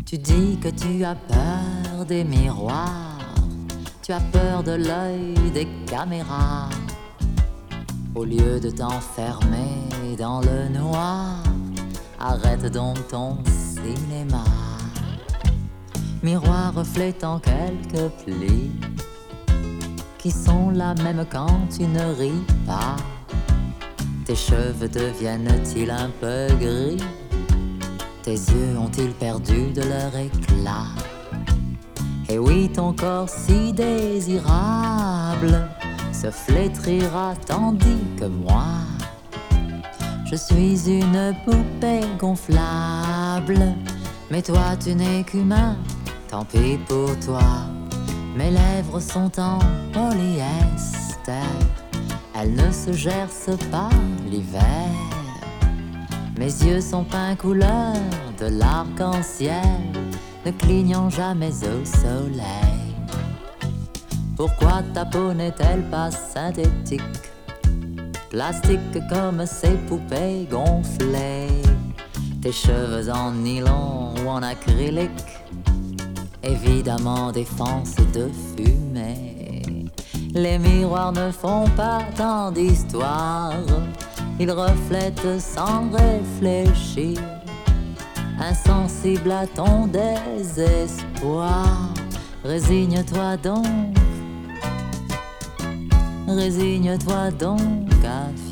Tu dis que tu as peur des miroirs, tu as peur de l'œil des caméras. Au lieu de t'enfermer dans le noir, arrête donc ton cinéma. Miroir reflétant quelques plis qui sont là même quand tu ne ris pas. Tes cheveux deviennent-ils un peu gris? Tes yeux ont-ils perdu de leur éclat? Et oui, ton corps si désirable se flétrira tandis que moi, je suis une poupée gonflable. Mais toi, tu n'es qu'humain, tant pis pour toi. Mes lèvres sont en polyester, elles ne se gercent pas l'hiver. Mes yeux sont peints couleur de l'arc-en-ciel, ne clignant jamais au soleil. Pourquoi ta peau n'est-elle pas synthétique, plastique comme ces poupées gonflées? Tes cheveux en nylon ou en acrylique, évidemment défense de fumée. Les miroirs ne font pas tant d'histoire, ils reflètent sans réfléchir, insensible à ton désespoir. Résigne-toi donc à